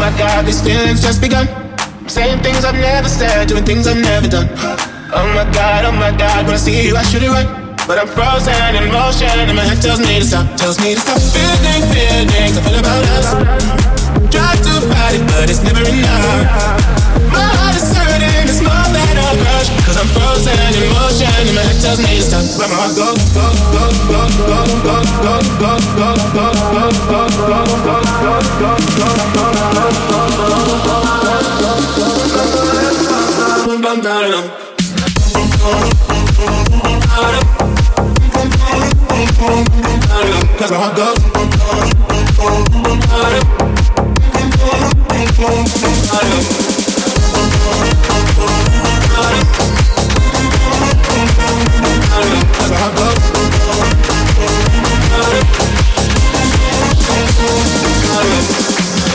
my God, these feelings just begun. I'm saying things I've never said, doing things I've never done. Oh my God, when I see you I should it run. But I'm frozen in motion and my head tells me to stop. Feelings I feel about us. Try to fight it but it's never enough. My heart is hurting, it's more than a crush. Cause I'm frozen in motion and my head tells me to stop. Where my heart goes, cause my heart goes.